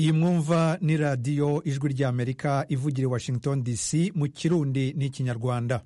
iyi mwumva ni radiyo ijwi ry'Amerika ivugira i Washington DC mu Kirundi n'ikinyarwanda.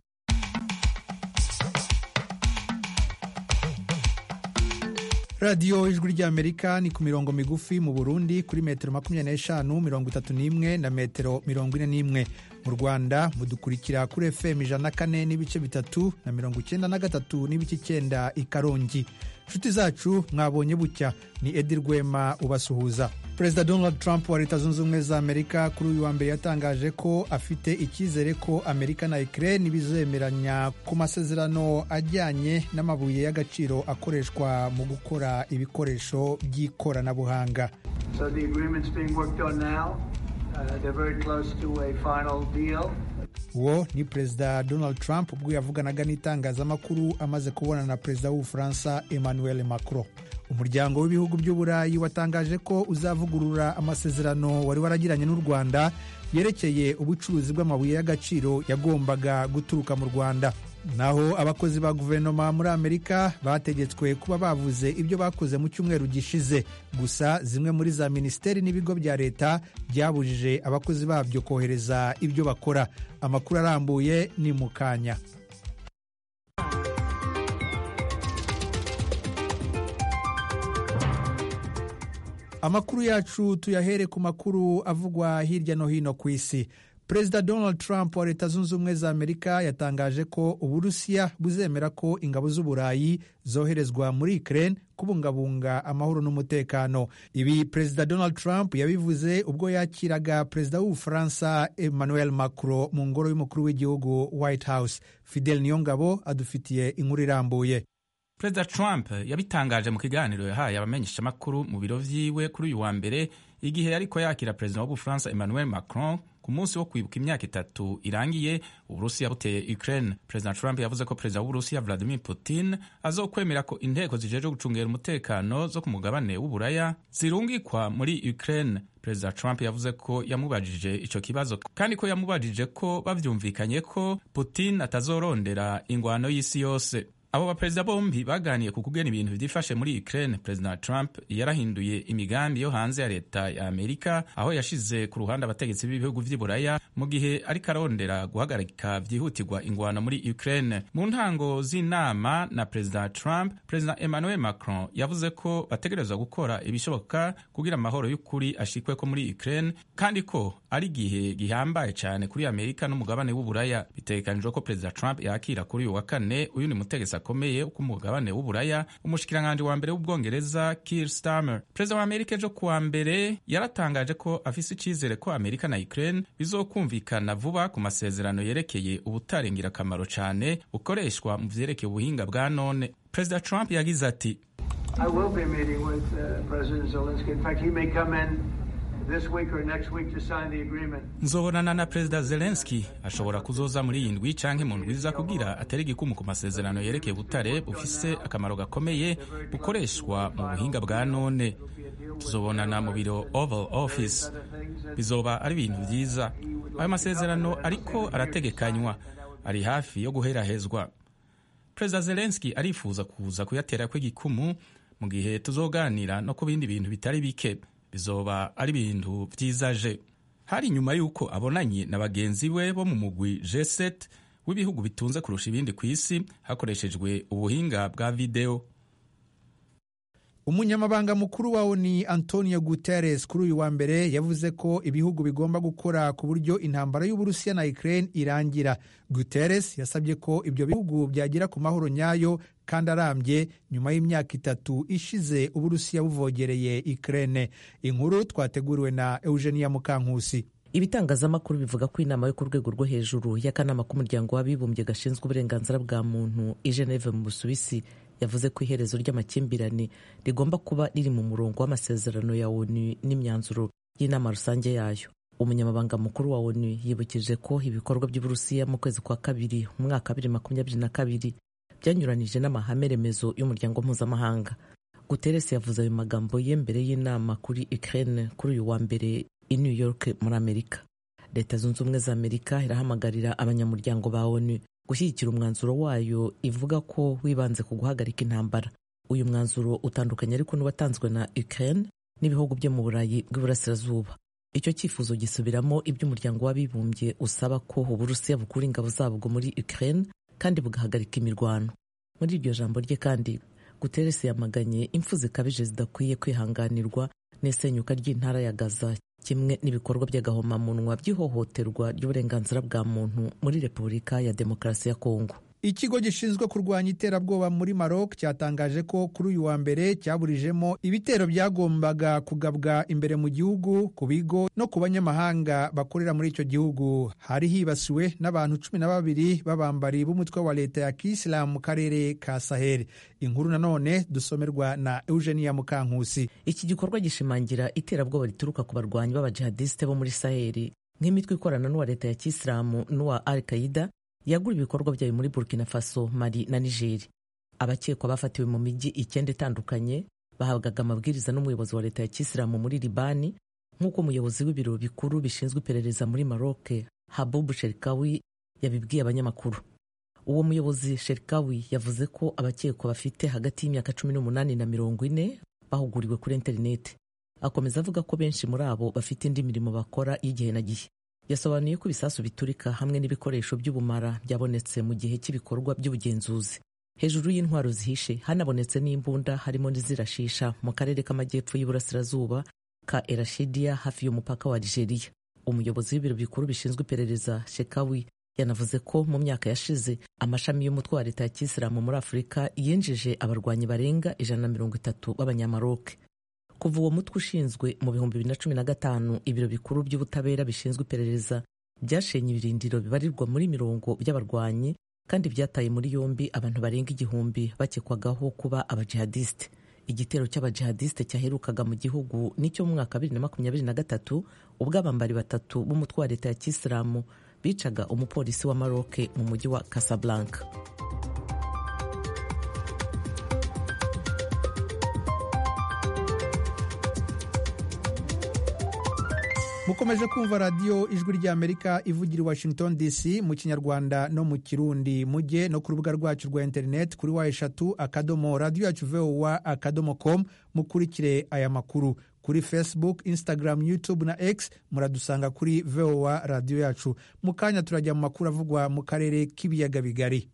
radiyo ijwi ry'Amerika ni ku mirongo migufi mu Burundi kuri metero 25, 31 na metero 41. Mu Rwanda mudukurikira kuri FM 104 n'ibice bitatu na 93 n'ibice 9 i Karongi. Nshuti zacu mwabonye bucya, ni Edi Rwema ubasuhuza. Perezida Donald Trump wa Leta Zunze Ubumwe za Amerika kuri uyu wa mbere yatangaje ko afite icyizere ko Amerika na Ukraine bizemeranya ku masezerano ajyanye n'amabuye y'agaciro akoreshwa mu gukora ibikoresho by'ikoranabuhanga. So the agreement's being worked on now. They're very close to a final deal. Uwo ni Perezida Donald Trump ubwo yavuganaga n'itangazamakuru amaze kubonana na Perezida w'Ubufaransa Emmanuel Macron. Umuryango w'ibihugu by'Uburayi watangaje ko uzavugurura amasezerano wari waragiranye n'u Rwanda yerekeye ubucuruzi bw'amabuye y'agaciro yagombaga guturuka mu Rwanda. Naho abakozi ba guverinoma muri Amerika bategetswe kuba bavuze ibyo bakoze mu cyumweru gishize. Gusa zimwe muri za ministeri n'ibigo bya leta byabujije abakozi babyo kohereza ibyo bakora. Amakuru arambuye ni mu kanya. Amakuru yacu tuyahere ku makuru avugwa hirya no hino ku isi. Perezida Donald Trump wa Leta Zunze Ubumwe za Amerika yatangaje ko Uburusiya buzemera ko ingabo z'Uburayi zoherezwa muri Ukraine kubungabunga amahoro n'umutekano. Ibi Perezida Donald Trump yabivuze ubwo yakiraga Perezida w'Ubufaransa Emmanuel Macron mu ngoro y'umukuru w'igihugu White House. Fidel Niyongabo adufitiye inkuru irambuye. Perezida Trump yabitangaje mu kiganiro yahaye abamenyeshamakuru mu biro vyiwe kuri uyu wa mbere igihe yariko yakira Perezida w'Ubufaransa Emmanuel Macron ku munsi wo kwibuka imyaka 3 irangiye Uburusiya buteye Ukraine. Perezida Trump yavuze ko Perezida w'Uburusiya Vladimir Putin azokwemera ko inteko zijeje gucungera umutekano zo ku mugabane w'Uburaya zirungikwa muri Ukraine. Perezida Trump yavuze ko yamubajije ico kibazo kandi ko yamubajije ko bavyumvikanye ko Putin atazorondera ingwano y'isi yose. Abo baperezida bombi baganiye ku kugena ibintu byifashe muri Ukraine. Perezida Trump yarahinduye imigambi yo hanze ya leta ya Amerika, aho yashize ku ruhande abategetsi b'ibihugu vy'Iburaya mu gihe ariko arondera guhagarika vyihutirwa ingwano muri Ukraine. Mu ntango z'inama na Perezida Trump, Perezida Emmanuel Macron yavuze ko bategerezwa gukora ibishoboka kugira amahoro y'ukuri ashikweko muri Ukraine, kandi ko ari gihe gihambaye cyane kuri Amerika n'umugabane w'Uburaya. Bitegekanijwe ko Perezida Trump yakira kuri uyu wa kane uyu ni mutegetsi akomeye ku mugabane w'Uburaya, umushikiranganje wa mbere w'Ubwongereza Keir Starmer. Perezida wa Amerika ejo kuwa mbere yaratangaje ko afise icizere ko Amerika na Ukraine bizokumvikana vuba ku masezerano yerekeye ubutare ngirakamaro cyane bukoreshwa mu vyerekeye ubuhinga bwa none. Perezida Trump yagize ati, I will be meeting with President Zelensky. In fact, he may come in this week or next week to sign the agreement. Nzobonana na Perezida Zelensky, ashobora kuzoza muri iyi ndwi canke mu ndwi iza kugira atari igikumu ku masezerano yerekeye ubutare bufise akamaro gakomeye bukoreshwa mu buhinga bwa none. Tuzobonana mu biro Oval Office. Bizoba ari ibintu vyiza. Ayo masezerano ariko arategekanywa, ari hafi yo guherahezwa. Perezida Zelensky arifuza kuza kuyatera kw'igikumu mu gihe tuzoganira no ku bindi bintu bitari bike. Bizoba ari ibintu vyizaje. Hari nyuma yuko abonanye na bagenzi we bo mu mugwi G7 w'ibihugu bitunze kurusha ibindi ku isi hakoreshejwe ubuhinga bwa video. Umunyamabanga mukuru wa ONU Antonio Guterres kuri uyu wa mbere yavuze ko ibihugu bigomba gukora ku buryo intambara y'Uburusiya na Ukraine irangira. Guterres yasabye ko ibyo bihugu byagira ku mahoro nyayo kandi arambye nyuma y'imyaka 3 ishize Uburusiya buvogereye Ukraine. Inkuru twateguriwe na Eugenia Mukankusi. Ibitangazamakuru bivuga ko inama yo ku rwego rwo hejuru y'akanama k'umuryango w'abibumbye gashinzwe uburenganzira bwa muntu i Geneve mu Busuwisi yavuze ko iherezo ry'amakimbirane rigomba kuba riri mu murongo w'amasezerano ya ONU n'imyanzuro y'inama rusange yayo. Umunyamabanga mukuru wa ONU yibukije ko ibikorwa by'Uburusiya mu kwezi kwa kabiri mu mwaka 2022 byanyuranije n'amahame remezo y'umuryango mpuzamahanga. Guterres yavuze ayo magambo ye mbere y'inama kuri Ukraine kuri uyu wa mbere i New York muri Amerika. Leta Zunze Ubumwe za Amerika irahamagarira abanyamuryango ba ONU gushyigikira umwanzuro wayo ivuga ko wibanze ku guhagarika intambara. Uyu mwanzuro utandukanye ariko n'uwatanzwe na Ukraine n'ibihugu byo mu Burayi bw'iburasirazuba. Icyo cyifuzo gisubiramo iby'umuryango w'abibumbye usaba ko Uburusiya bukura ingabo zabwo muri Ukraine kandi bugahagarika imirwano. Muri iryo jambo rye kandi Guterres yamaganye impfu zikabije zidakwiye kwihanganirwa n'isenyuka ry'intara ya Gaza kimwe n'ibikorwa by'agahomamunwa by'ihohoterwa ry'uburenganzira bwa muntu muri Repubulika ya Demokarasi ya Kongo. Ikigo gishinzwe kurwanya iterabwoba muri Maroc cyatangaje ko kuri uyu wa mbere cyaburijemo ibitero byagombaga kugabwa imbere mu gihugu ku bigo no ku banyamahanga bakorera muri icyo gihugu. Hari hibasiwe n'abantu 12 b'abambari b'umutwe wa leta ya Kisilamu mu karere ka Sahel. Inkuru nanone dusomerwa na Eugenia Mukankusi. Iki gikorwa gishimangira iterabwoba rituruka ku barwanyi b'abajihadiste bo muri Sahel nk'imitwe ikorana n'uwa leta ya Kisilamu n'uwa Al-Qaeda yagura ibikorwa byayo muri Burkina Faso, Mali na Niger. Abakekwa bafatiwe mu mijyi 9 itandukanye bahabwaga amabwiriza n'umuyobozi wa leta ya Kisilamu muri Libani, nk'uko umuyobozi w'ibiro bikuru bishinzwe iperereza muri Maroc Haboub Cherkaoui yabibwiye abanyamakuru. Uwo muyobozi Cherkaoui yavuze ko abakekwa bafite hagati y'imyaka 18 na 40 bahuguriwe kuri internet. Akomeza avuga ko benshi muri abo bafite indi mirimo bakora y'igihe na gihe. Yasobanuye ko ibisasu biturika hamwe n'ibikoresho by'ubumara byabonetse mu gihe cy'ibikorwa by'ubugenzuzi. Hejuru y'intwaro zihishe hanabonetse n'imbunda harimo n'izirashisha mu karere k'amajyepfo y'Iburasirazuba ka Erashidia hafi y'umupaka wa Algeria. Umuyobozi w'ibiro bikuru bishinzwe iperereza Cherkaoui yanavuze ko mu myaka yashize amashami y'umutwe wa leta ya Kisilamu muri Afurika yinjije abarwanyi barenga 130 b'abanyamaroc. Kuva uwo mutwe ushinzwe mu 2015 ibiro bikuru by'ubutabera bishinzwe iperereza byashenye ibirindiro bibarirwa muri 100 by'abarwanyi kandi byataye muri yombi abantu barenga 1000 bakekwagaho kuba abajihadiste. Igitero cy'abajihadiste cyaherukaga mu gihugu nicyo mu mwaka 2023 ubwo abambari 3 b'umutwe wa leta ya Kisilamu bicaga umupolisi wa Maroc mu mujyi wa Casablanca. Mukomeje kumva radio Ijwi ry'Amerika ivugira i Washington DC mu Kinyarwanda no mu Kirundi. Mujye no ku rubuga rwacu rwa internet kuri wa3.radio.voa.com mukurikire aya makuru. Kuri Facebook, Instagram, YouTube na X muradusanga kuri VOA radio yacu. Mukanya turajya mu makuru avugwa mu karere k'ibiyaga bigari.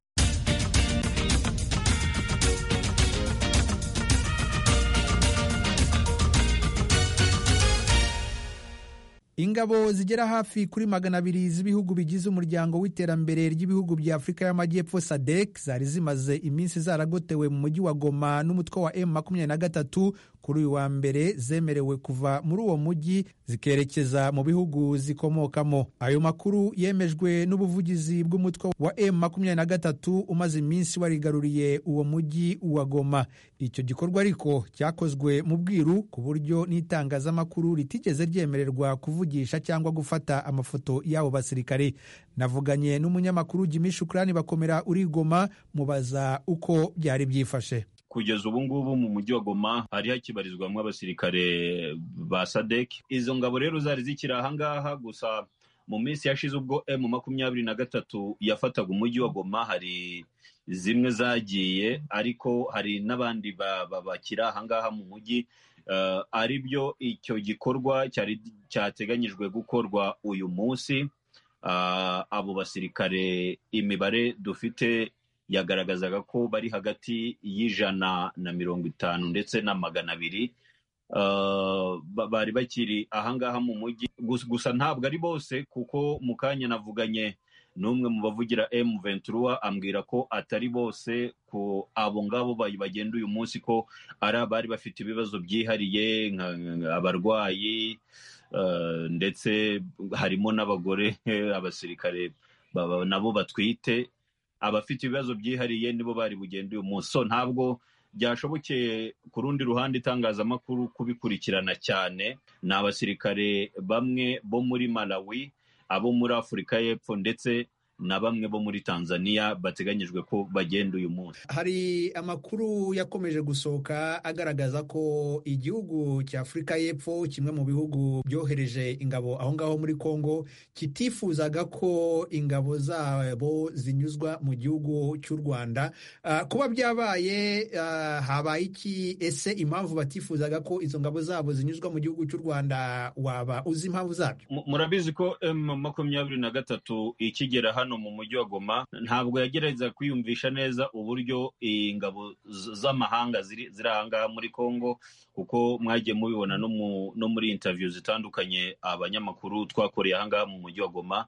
Ingabo zigera hafi kuri 200 z'ibihugu bigize umuryango w'iterambere ry'ibihugu bya Afrika y'Amajyepfo SADC zari zimaze iminsi zaragotewe mu mujyi wa Goma n'umutwe wa M23 kuri uyu wa mbere zemerewe kuva muri uwo mujyi zikerekeza mu bihugu zikomokamo. Ayo makuru yemejwe n'ubuvugizi bw'umutwe wa M23 umaze iminsi warigaruriye uwo mujyi wa Goma. Icyo gikorwa ariko cyakozwe mu bwiru ku buryo n'itangazamakuru ritigeze ryemererwa kuvugisha cyangwa gufata amafoto y'abo basirikare. Navuganye n'umunyamakuru Jimmy Shukrani Bakomera uri Goma mubaza uko byari byifashe. Kugeza ubu ngubu mu mujyi wa Goma hari hakibarizwamo abasirikare ba SADC. Izo ngabo rero zari zikiri ahangaha gusa mu minsi yashize ubwo M23 yafataga umujyi wa Goma hari zimwe zagiye, ariko hari n'abandi bakira ahangaha mu mujyi. Ari byo icyo gikorwa cyari cyateganyijwe gukorwa uyu munsi. Abo basirikare imibare dufite yagaragazaga ko bari hagati y'150 ndetse na 200 bari bakiri ahangaha mu mujyi. Gusa ntabwo ari bose, kuko mu kanya navuganye n'umwe mu bavugira M23 ambwira ko atari bose, ko abo ngabo bagenda uyu munsi ko ari abari bafite ibibazo byihariye abarwayi, ndetse harimo n'abagore abasirikare nabo batwite. Abafite ibibazo byihariye nibo bari bugenda uyu munsi. So ntabwo byashobokeye ku rundi ruhande itangazamakuru kubikurikirana cyane. Ni abasirikare bamwe bo muri Malawi, abo muri Afurika y'Epfo ndetse na bamwe bo muri Tanzania bateganyijwe ko bagenda uyu munsi. Hari amakuru yakomeje gusohoka agaragaza ko igihugu cya Afurika y'Epfo, kimwe mu bihugu byohereje ingabo aho ngaho muri Kongo, kitifuzaga ko ingabo zabo zinyuzwa mu gihugu cy'u Rwanda. Kuba byabaye, habaye iki? Ese impamvu batifuzaga ko izo ngabo zabo zinyuzwa mu gihugu cy'u Rwanda, waba uzi impamvu zabyo? Murabizi ko M23 ikigera hano mu mujyi wa Goma ntabwo yagerageza kwiyumvisha neza uburyo ingabo z'amahanga ziri ahangaha muri Kongo, kuko mwagiye mubibona no muri interview zitandukanye abanyamakuru twakoreye ahangaha mu mujyi wa Goma.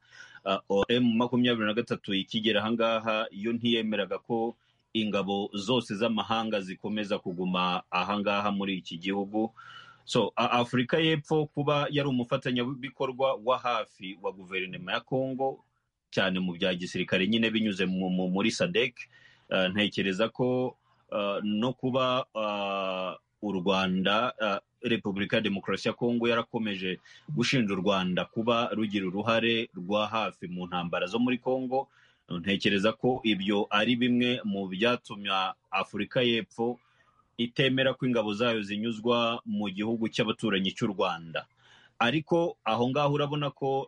M23 ikigera ahangaha yo ntiyemeraga ko ingabo zose z'amahanga zikomeza kuguma ahangaha muri iki gihugu. So Afurika y'Epfo kuba yari umufatanyabikorwa wa hafi wa guverinoma ya Kongo, cyane mu bya gisirikare nyine binyuze muri SADC, ntekereza ko no kuba u Rwanda, Repubulika ya Demokarasi ya Kongo yarakomeje gushinja u Rwanda kuba rugira uruhare rwa hafi mu ntambara zo muri Kongo, ntekereza ko ibyo ari bimwe mu byatumye Afurika y'Epfo itemera ko ingabo zayo zinyuzwa mu gihugu cy'abaturanyi cy'u Rwanda. Ariko aho ngaho urabona ko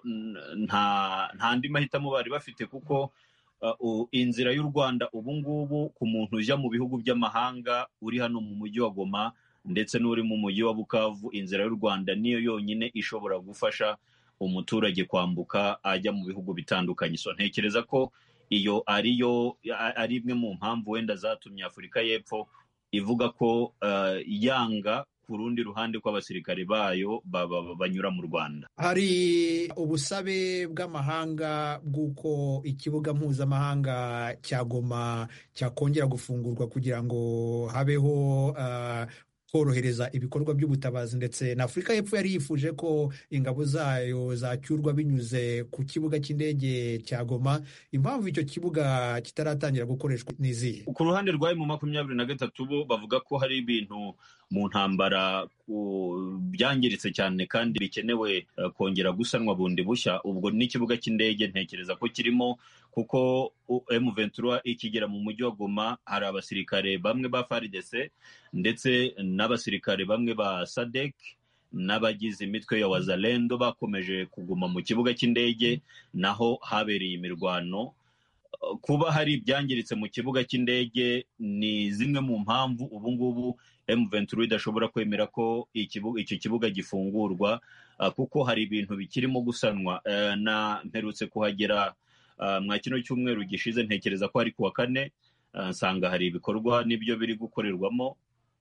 nta andi mahitamo bari bafite, kuko inzira y'u Rwanda ubu ngubu ku muntu ujya mu bihugu by'amahanga uri hano mu mujyi wa Goma ndetse n'uri mu mujyi wa Bukavu, inzira y'u Rwanda niyo yonyine ishobora gufasha umuturage kwambuka ajya mu bihugu bitandukanye. So ntekereza ko iyo ari imwe mu mpamvu wenda zatumye Afurika y'Epfo ivuga ko yanga ku rundi ruhande ko abasirikare bayo banyura mu Rwanda. Hari ubusabe bw'amahanga bw'uko ikibuga mpuzamahanga cya Goma cyakongera gufungurwa kugira ngo habeho korohereza ibikorwa by'ubutabazi, ndetse na Afurika y'Epfo yari yifuje ko ingabo zayo zacyurwa binyuze ku kibuga cy'indege cya Goma. Impamvu icyo kibuga kitaratangira gukoreshwa ni izihe? Ku ruhande rwa M23 bo bavuga ko hari ibintu mu ntambara byangiritse cyane kandi bikenewe kongera gusanwa bundi bushya. Ubwo n'ikibuga cy'indege ntekereza ko kirimo, kuko M23 ikigera mu mujyi wa Goma hari abasirikare bamwe ba FARDC ndetse n'abasirikare bamwe ba SADC n'abagize imitwe ya Wazalendo bakomeje kuguma mu kibuga cy'indege, naho habereye imirwano. Kuba hari ibyangiritse mu kibuga cy'indege ni zimwe mu mpamvu ubu ngubu M23 idashobora kwemera ko icyo kibuga gifungurwa, kuko hari ibintu bikirimo gusanwa. Mperutse kuhagera mwa kino cyumweru gishize, ntekereza ko ari kuwa kane, nsanga hari ibikorwa n'ibyo biri gukorerwamo,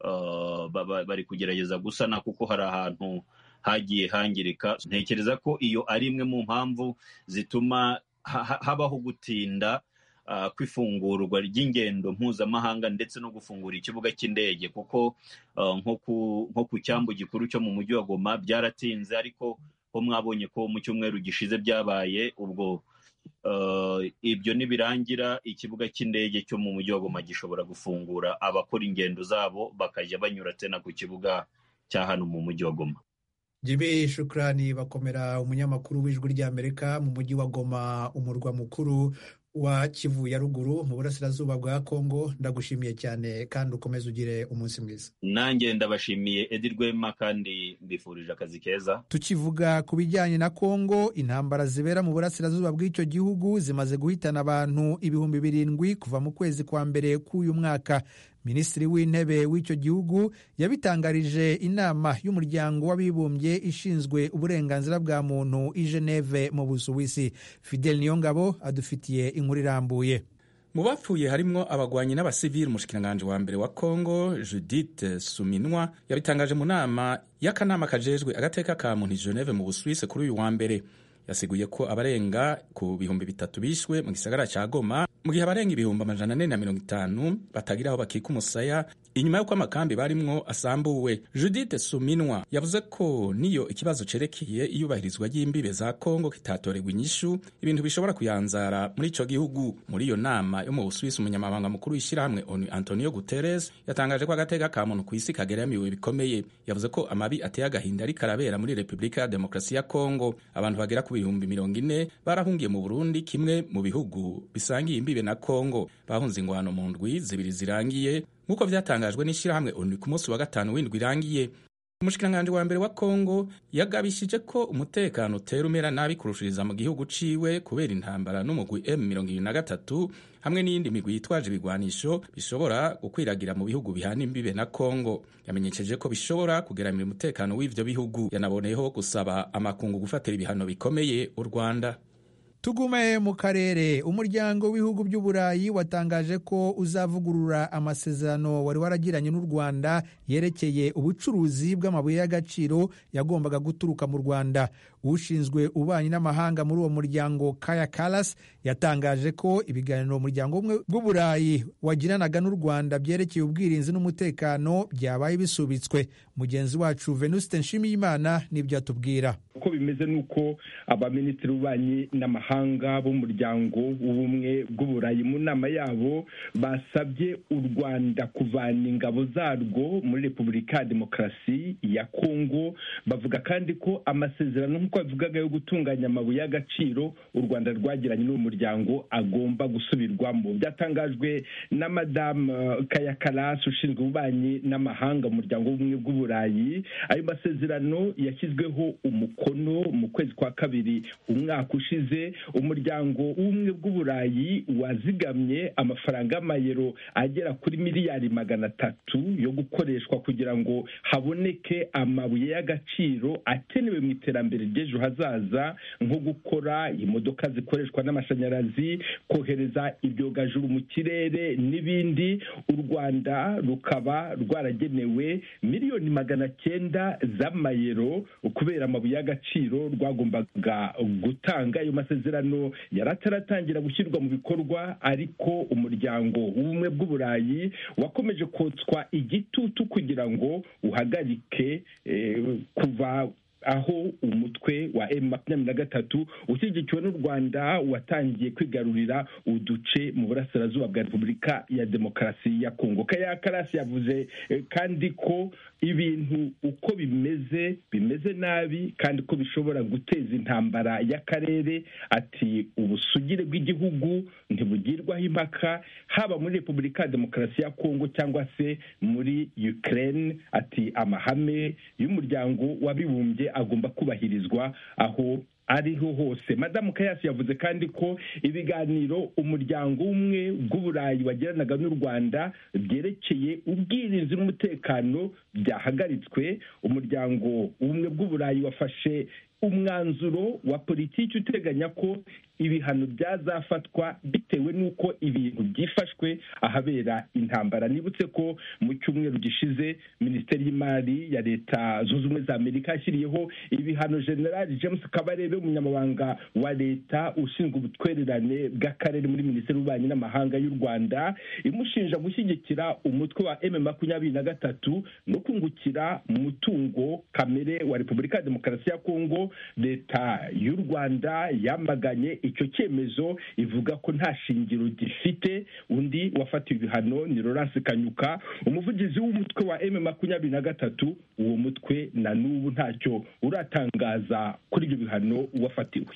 bari kugerageza gusana kuko hari ahantu hagiye hangirika. Ntekereza ko iyo ari imwe mu mpamvu zituma habaho gutinda kw'ifungurwa ry'ingendo mpuzamahanga ndetse no gufungura ikibuga cy'indege, kuko nko ku cyambu gikuru cyo mu mujyi wa Goma byaratinze, ariko ho mwabonye ko mu cyumweru gishize byabaye. Ubwo ibyo nibirangira, ikibuga cy'indege cyo mu mujyi wa Goma gishobora gufungura, abakora ingendo zabo bakajya banyura tena ku kibuga cya hano mu mujyi wa Goma. Jimmy Shukrani Bakomera, umunyamakuru w'Ijwi ry'Amerika mu mujyi wa Goma, umurwa mukuru wa Kivu ya ruguru mu burasirazuba bwa Kongo. Ndagushimiye cyane kandi ukomeze ugire umunsi mwiza. Nanjye ndabashimiye Edi Rwema kandi mbifurije akazi keza. Tukivuga ku bijyanye na Kongo, intambara zibera mu burasirazuba bw'icyo gihugu zimaze guhitana abantu 7,000 kuva mu kwezi kwa mbere k'uyu mwaka. Minisitiri w'intebe w'icyo gihugu yabitangarije inama y'umuryango w'abibumbye ishinzwe uburenganzira bwa muntu i Geneve mu Busuwisi. Fidel Niyongabo adufitiye inkuru irambuye. Mu bapfuye harimwo abagwanyi n'abasivili. Umushikiranganji wa mbere wa Kongo Judith Suminwa yabitangaje mu nama y'akanama kajejwe agateka ka muntu i Geneve mu Busuwisi kuri uyu wa mbere. Yasiguye ko abarenga ku 3,000 bishwe mu gisagara cya Goma mu gihe abarenga ibihumbi 450 batagira aho bakika umusaya inyuma y'uko amakambi barimwo asambuwe. Judith Suminwa yavuze ko niyo ikibazo cerekeye iyubahirizwa ry'imbibe za Kongo kitatoregwa inyishu, ibintu bishobora kuyanzara muri ico gihugu. Muri iyo nama yo mu Busuwisi, umunyamabanga mukuru w'ishirahamwe ONU Antonio Guterres yatangaje ko agateka ka muntu kw'isi kageramiwe bikomeye. Yavuze ko amabi ateye agahinda ariko arabera muri Repubulika ya Demokarasi ya Kongo. Abantu bagera ku bihumbi 40 barahungiye mu Burundi, kimwe mu bihugu bisangiye imbibe na Kongo. Bahunze ingwano mu ndwi zibiri zirangiye nk'uko vyatangajwe n'ishirahamwe ONU ku munsi wa gatanu w'indwi irangiye. Umushikiranganji wa mbere wa Kongo yagabishije ko umutekano utera umera nabi kurushiriza mu gihugu ciwe kubera intambara n'umugwi M23 hamwe n'iyindi migwi yitwaje ibigwanisho bishobora gukwiragira mu bihugu bihana imbibe na Kongo. Yamenyesheje ko bishobora kugeramira umutekano w'ivyo bihugu. Yanaboneyeho gusaba amakungu gufatira ibihano bikomeye u Rwanda. Tugume mu karere. Umuryango w'ibihugu by'Uburayi watangaje ko uzavugurura amasezerano wari waragiranye n'u Rwanda yerekeye ubucuruzi bw'amabuye y'agaciro yagombaga guturuka mu Rwanda. Ushinzwe ububanyi n'amahanga muri uwo muryango, Kaja Kallas, yatangaje ko ibiganiro umuryango umwe bw'Uburayi wagiranaga n'u Rwanda byerekeye ubwirinzi n'umutekano byabaye bisubitswe. Mugenzi wacu Venuste Nshimiyimana nibyo atubwira. Uko bimeze nuko abaminisitiri b'ububanyi n'amahanga b'umuryango w'ubumwe bw'Uburayi mu nama yabo basabye u Rwanda kuvana ingabo zarwo muri Repubulika ya Demokarasi ya Kongo. Bavuga kandi ko amasezerano nk'uko bavugaga yo gutunganya amabuye y'agaciro u Rwanda rwagiranye n'uwo muryango agomba gusubirwamo. Byatangajwe na Madame Kaja Kallas ushinzwe ububanyi n'amahanga mu muryango w'ubumwe bw'Uburayi. Ayo masezerano yashyizweho umukono mu kwezi kwa kabiri umwaka ushize. Umuryango w'ubumwe bw'Uburayi wazigamye amafaranga y'amayero agera kuri miliyari 300 yo gukoreshwa kugira ngo haboneke amabuye y'agaciro akenewe mu iterambere ry'ejo hazaza, nko gukora imodoka zikoreshwa n'amashanyarazi, kohereza ibyogajuru mu kirere n'ibindi. U Rwanda rukaba rwaragenewe miliyoni 900 z'amayero kubera amabuye y'agaciro rwagombaga gutanga. Ayo masezerano yarataratangira gushyirwa mu bikorwa, ariko umuryango w'ubumwe bw'Uburayi wakomeje kotswa igitutu kugira ngo uhagarike kuva aho umutwe wa M23 ushyigikiwe n'u Rwanda watangiye kwigarurira uduce mu burasirazuba bwa Repubulika ya Demokarasi ya Kongo. Kaja Kallas yavuze kandi ko ibintu uko bimeze nabi kandi ko bishobora guteza intambara y'akarere. Ati ubusugire bw'igihugu ntibugirwaho impaka, haba muri Repubulika ya Demokarasi ya Kongo cyangwa se muri Ukraine. Ati amahame y'umuryango w'abibumbye agomba kubahirizwa aho ariho hose. Madamu Kallas yavuze kandi ko ibiganiro umuryango umwe bw'Uburayi wagiranaga n'u Rwanda byerekeye ubwirinzi n'umutekano byahagaritswe. Umuryango umwe bw'Uburayi wafashe umwanzuro wa politiki uteganya ko ibihano byazafatwa bitewe n'uko ibintu byifashwe ahabera intambara. Nibutse ko mu cyumweru gishize Minisiteri y'Imari ya Leta Zunze Ubumwe za Amerika yashyiriyeho ibihano General James Kabarebe, umunyamabanga wa Leta ushinzwe ubutwererane bw'akarere muri Minisiteri y'Ububanyi n'Amahanga y'u Rwanda, imushinja gushyigikira umutwe wa M23 no kungukira mu mutungo kamere wa Repubulika ya Demokarasi ya Kongo. Leta y'u Rwanda yamaganye icyo cyemezo, ivuga ko nta shingiro gifite. Undi wafatiwe ibihano ni Laurence Kanyuka, umuvugizi w'umutwe wa M23. Uwo mutwe na n'ubu ntacyo uratangaza kuri ibyo bihano wafatiwe.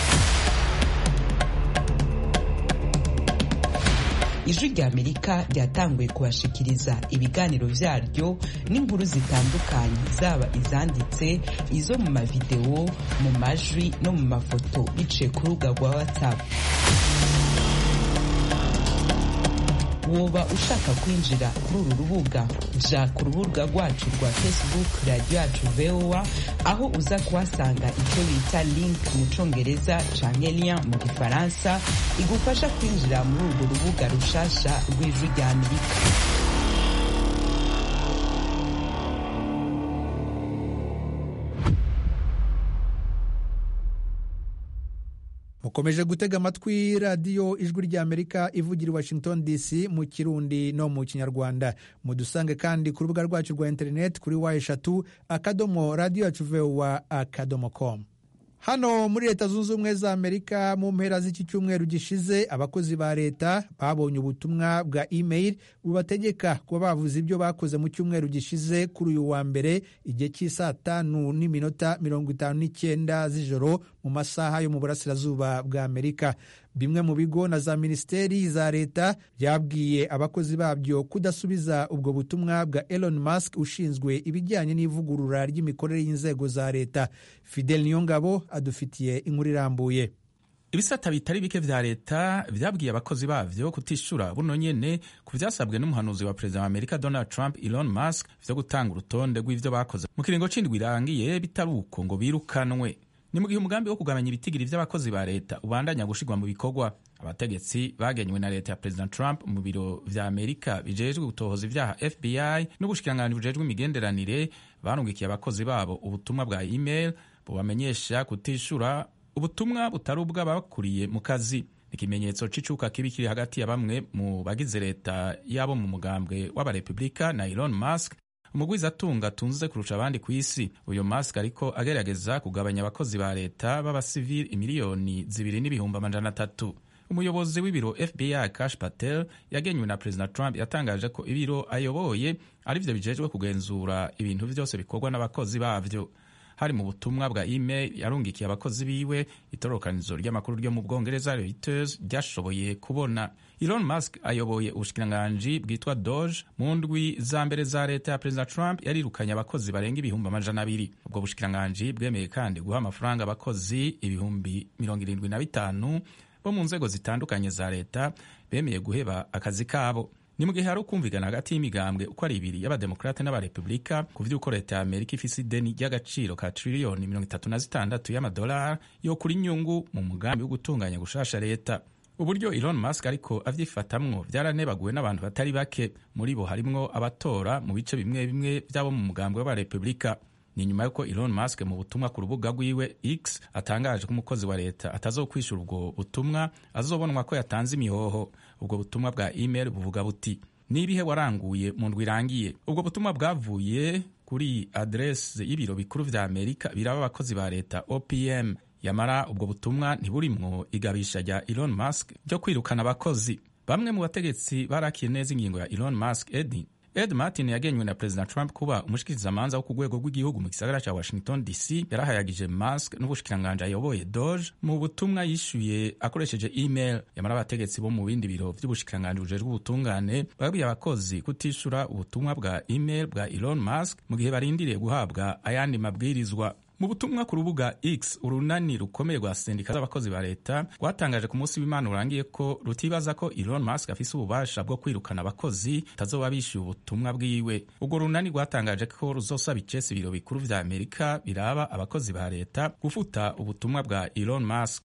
Ijwi ry'Amerika ryatanguye kubashikiriza ibiganiro vyaryo n'inkuru zitandukanye, zaba izanditse, izo mu mavideo, mu majwi no mu mafoto biciye ku rubuga rwa WhatsApp. Woba ushaka kwinjira kuri uru rubuga, ja ku rubuga rwacu rwa Facebook Radio Yacu VOA, aho uza kuhasanga icyo bita link mu Congereza canke lien mu Gifaransa igufasha kwinjira muri urwo rubuga rushasha rw'Ijwi ry'Amerika. Mu mukomeje gutega amatwi radiyo ijwi ry'Amerika ivugira i Washington DC mu Kirundi no mu Kinyarwanda. Mudusange kandi ku rubuga rwacu rwa interineti kuri wa3.radio@voa.com. Hano muri Leta Zunze Ubumwe za Amerika mu mpera z'iki cyumweru gishize abakozi ba leta babonye ubutumwa bwa email bubategeka kuba bavuze ibyo bakoze mu cyumweru gishize kuri uyu wa mbere igihe cy'isaa 5:59 z'ijoro mu masaha yo mu burasirazuba bwa Amerika. Bimwe mu bigo na za minisiteri za leta byabwiye abakozi babyo kudasubiza ubwo butumwa bwa Elon Musk ushinzwe ibijyanye n'ivugurura ry'imikorere y'inzego za leta. Fidel Niyongabo adufitiye inkuru irambuye. Ibisata bitari bike vya leta vyabwiye abakozi bavyo kutishura buno nyene ku vyasabwe n'umuhanuzi wa perezida wa Amerika Donald Trump Elon Musk vyo gutanga urutonde rw'ivyo bakoze mu kiringo c'indwi irangiye bitaruko ngo birukanwe. Ni mu gihe umugambi wo kugabanya ibitigiri vy'abakozi ba leta ubandanya gushirwa mu bikorwa. Abategetsi bagenywe na leta ya Perezida Trump mu biro vya Amerika bijejwe gutohoza ivyaha FBI n'ubushikiranganji bujejwe imigenderanire barungikiye abakozi babo ubutumwa bwa email bubamenyesha kutishura ubutumwa butari ubw'abakuriye mu kazi. Ikimenyetso c'icuka kibi kiri hagati ya bamwe mu bagize leta yabo mu mugambwe w'abarepublika na Elon Musk, umugwizatunga atunze kurusha abandi ku isi. Uyo Musk ariko agerageza kugabanya abakozi ba leta b'abasivili imiliyoni 2,300,000. Umuyobozi w'ibiro FBI Kash Patel yagenywe na Perezida Trump yatangaje ko ibiro ayoboye arivyo bijejwe kugenzura ibintu vyose bikorwa n'abakozi bavyo. Hari mu butumwa bwa email yarungikiye abakozi biwe, itororokanizo ry'amakuru ryo mu Bwongereza Reuters ryashoboye kubona. Elon Musk ayoboye ubushikiranganji bwitwa Doge. Mu ndwi za mbere za leta ya Perezida Trump yarirukanye abakozi barenga 200,000. Ubwo bushikiranganji bwemeye kandi guha amafaranga abakozi 75,000 bo mu nzego zitandukanye za leta bemeye guheba akazi kabo. Ni mu gihe hari ukumvikana hagati y'imigambwe uko ari ibiri y'abademokrate n'abarepublika ku vy'uko leta ya Amerika ifise ideni ry'agaciro ka triliyoni 36 y'amadolari yo kuri nyungu mu mugambi wo gutunganya gushasha leta. Uburyo Elon Musk ariko avyifatamwo vyaranebaguwe n'abantu batari bake, muri bo harimwo abatora mu bice bimwe bimwe vy'abo mu mugambwe w'abarepublika. Ni nyuma yuko Elon Musk mu butumwa ku rubuga rwiwe X atangaje ko umukozi wa leta atazokwishura ubwo butumwa azobonwa ko yatanze imihoho. Ubwo butumwa bwa email buvuga buti nibihe waranguye mu ndwi irangiye. Ubwo butumwa bwavuye kuri adresse y'ibiro bikuru vya Amerika biraba abakozi ba leta OPM. Yamara ubwo butumwa ntiburimwo igabisha rya Elon Musk ryo kwirukana abakozi. Bamwe mu bategetsi barakiye neza ingingo ya Elon Musk. Ed Martin yagenywe na President Trump kuba umushikirizamanza wo ku rwego rw'igihugu mu gisagara ca Washington DC yarahayagije Musk n'ubushikiranganji ayoboye Doge mu butumwa yishuye akoresheje email. Yamara abategetsi bo mu bindi biro vy'ubushikiranganji bujejwe ubutungane babwiye abakozi kutishura ubutumwa bwa email bwa Elon Musk mu gihe barindiriye guhabwa ayandi mabwirizwa. Mu butumwa ku rubuga X, urunani rukomeye rwa sendika z'abakozi ba leta rwatangaje ku munsi w'Imana urangiye ko rutibaza ko Elon Musk afise ububasha bwo kwirukana abakozi tazoba bishyuye ubutumwa bwiwe. Ubwo runani rwatangaje ko ruzosaba icese ibiro bikuru vya Amerika biraba abakozi ba leta gufuta ubutumwa bwa Elon Musk.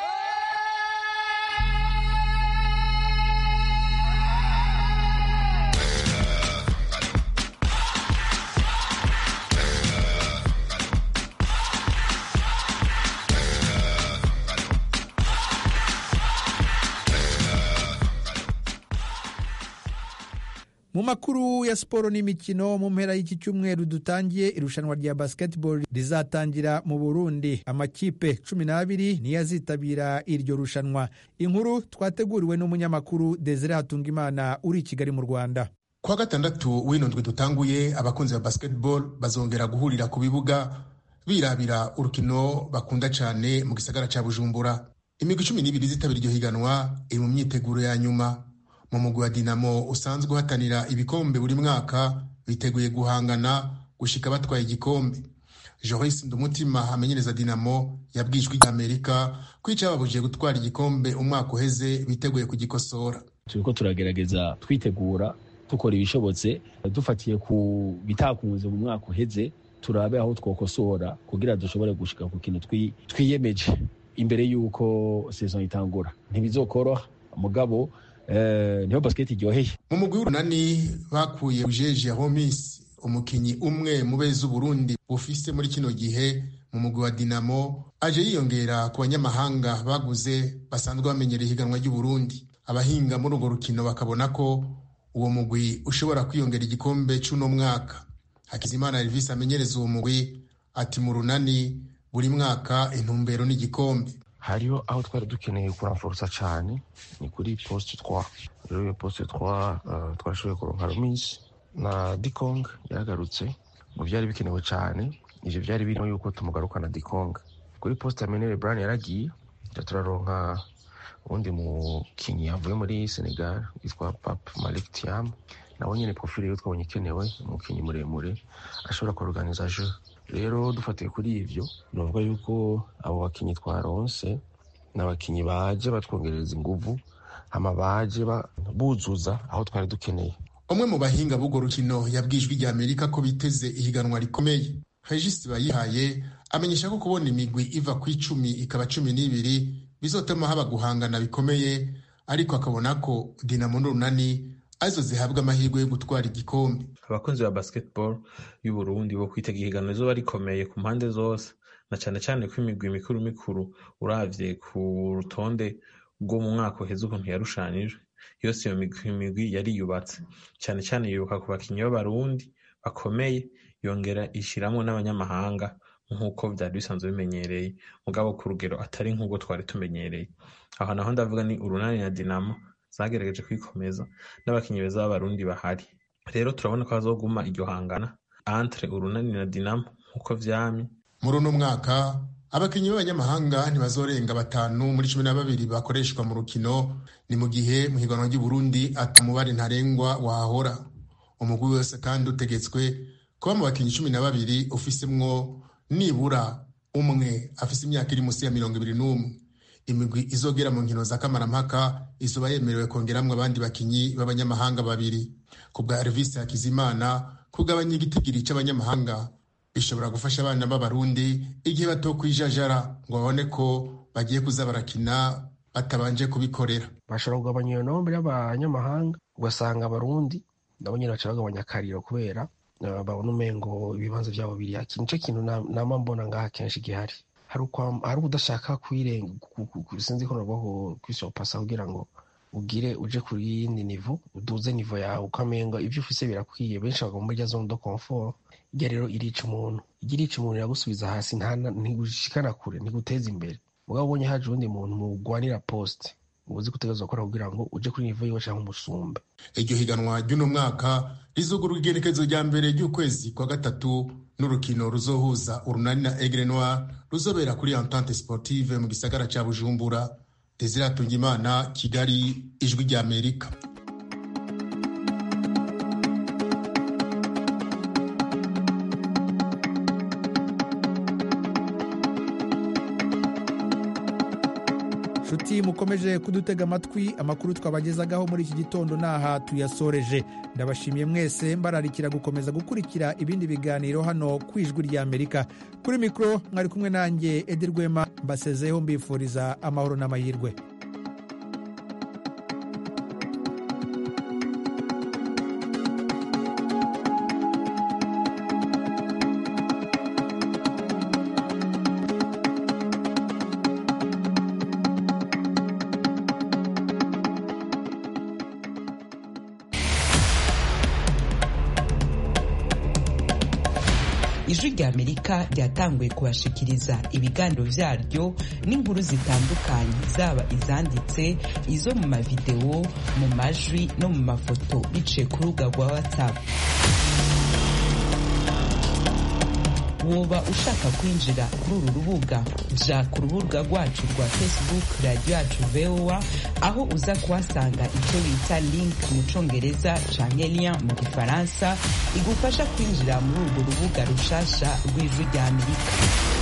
Mu makuru ya siporo n'imikino, mu mpera y'iki cyumweru dutangiye irushanwa rya basketball rizatangira mu Burundi. Amakipe 12 niyo azitabira iryo rushanwa. Inkuru twateguriwe n'umunyamakuru Desire Hatungimana uri i Kigali mu Rwanda. Kwa gatandatu w'ino ndwi dutanguye abakunzi ba basketball bazongera guhurira ku bibuga birabira urukino bakunda cyane mu gisagara ca Bujumbura. Imigwi 12 zitabira iryo higanwa iri mu myiteguro ya nyuma. Mu mugwi wa Dinamo usanzwe uhatanira ibikombe buri mwaka biteguye guhangana gushika batwaye igikombe. Joris Ndumutima amenyereza Dinamo yabwijwe Amerika kwica babujije gutwara igikombe umwaka uheze biteguye kugikosora. Turiko turagerageza twitegura tukora ibishobotse dufatiye ku bitakunze mu mwaka uheze, turabe aho twokosora kugira dushobore gushika ku kintu twiyemeje imbere yuko saison itangura. Ntibizokoroha mugabo niho basket iryoheye. Mu mugwi w'urunani bakuye Ujeje Homis, umukinyi umwe mu beza Burundi bufise muri kino gihe mu mugwi wa Dinamo aje yiyongera ku banyamahanga baguze basanzwe bamenyereye ihiganwa ry'u Burundi. Abahinga muri urwo rukino bakabona ko uwo mugwi ushobora kwiyongera igikombe c'uno mwaka. Hakizimana Elvis amenyereza uwo mugwi ati mu runani buri mwaka intumbero n'igikombe. Hariyo aho twari dukeneye kuranforsa cyane ni kuri poste 3. Rero iyo poste 3 twashoboye kuronka Rumis na Dikong yagarutse mu byari bikenewe cyane. Ivyo byari birimo yuko tumugarukana Dikong. Kuri poste amenere Brian yaragiye turaronka undi mukinyi yavuye muri Senegal yitwa Pape Malik Thiam. Nawe nyene profile yo twabonye ikenewe, umukinyi muremure ashobora kuorganiza jeu. Rero dufatiye kuri ivyo novuga yuko abo bakinyi twaronse n'abakinyi baje batwongereza inguvu hama baje buzuza aho twari dukeneye. Umwe mu bahinga b'urwo rukino yabwijwe rya Amerika ko biteze ihiganwa rikomeye. Regis Bayihaye amenyesha ko kubona imigwi iva ku 10 ikaba 12 bizotuma haba guhangana bikomeye, ariko akabona ko Dinamo n'Urunani azo zihabwa amahirwe yo gutwara igikombe. Abakunzi ba basketball y'u Burundi bo kwitega ihiganwa zo barikomeye ku mpande zose, na cyane cyane ko imigwi mikuru uravye ku rutonde rwo mu mwaka uheze ukuntu yarushanijwe, yose iyo migwi yari yubatse cyane cyane yuka ku bakinyi b'Abarundi bakomeye, yongera ishiramwe n'abanyamahanga nk'uko byari bisanzwe bimenyereye, mugabo ku rugero atari nk'ubwo twari tumenyereye. Aho naho ndavuga ni Urunani na Dinamo zagerageje kwikomeza n'abakinyi beza b'Abarundi bahari. Rero turabona ko hazoguma iryo hangana entre Urunani na Dinamo nk'uko vyamye. Muri uno mwaka abakinyi b'abanyamahanga ntibazorenga 5 muri 12 bakoreshwa mu rukino, ni mu gihe mu higanwa ry'u Burundi atamubare ntarengwa wahora. Umugwi wese kandi utegetswe kuba mu bakinyi 12 ufisemwo nibura umwe afise imyaka iri musi ya 21. Imigwi izogera mu nkino za kamarampaka izoba yemerewe kongeramwe abandi bakinyi b'abanyamahanga 2. Ku bwa Elvis Hakizimana, kugabanya igitigiri c'abanyamahanga bishobora gufasha abana b'Abarundi igihe batokwijajara ngo babone ko bagiye kuza barakina batabanje kubikorera. Bashobora kugabanya iyo nombre y'abanyamahanga, ugasanga Abarundi nabo nyene baca bagabanya akariro kubera babona umengo ibibanza vyabo biri haki. Nico kintu nama mbona ngaha kenshi gihari. Hari udashaka kwirenga sinzi ko nabwo kwisopasa kugira ngo ugire uje kuri yindi niveau, uduze niveau yawe ukamenga ivyo ufise birakwiye. Benshi bagomba muri zone de confort, irya rero irica umuntu. Igirica umuntu yagusubiza hasi, ntigushikana kure, ntiguteza imbere. Mugabo ubonye haje undi muntu mugwanira poste, uzi gutegerezwa gukora kugira ngo uje kuri niveau yiwe cyangwa umusumba. Iryo higanwa ry'uno mwaka rizugurura igenekezo rya mbere ry'ukwezi kwa 3 n'urukino ruzohuza Urunani na Aigle Noir ruzobera kuri Entente Sportive mu gisagara ca Bujumbura. Desire Tungimana, Kigali, Ijwi rya Amerika. Shuti mukomeje kudutega amatwi, amakuru twabagezagaho muri iki gitondo naha tuyasoreje. Ndabashimiye mwese, mbararikira gukomeza gukurikira ibindi biganiro hano ku Ijwi rya Amerika. Kuri mikro mwari kumwe nanjye Edi Rwema, mbasezeho mbifuriza amahoro n'amahirwe. Ijwi rya Amerika ryatanguye kubashikiriza ibiganiro vyaryo n'inkuru zitandukanye, zaba izanditse, izo mu mavideo, mu majwi no mu mafoto biciye ku rubuga rwa WhatsApp. Woba ushaka kwinjira kuri uru rubuga, ja ku rubuga rwacu rwa Facebook Radio Yacu VOA, aho uza kuhasanga icyo bita link mu Congereza canke lien mu Gifaransa igufasha kwinjira muri urwo rubuga rushasha rw'Ijwi rya Amerika.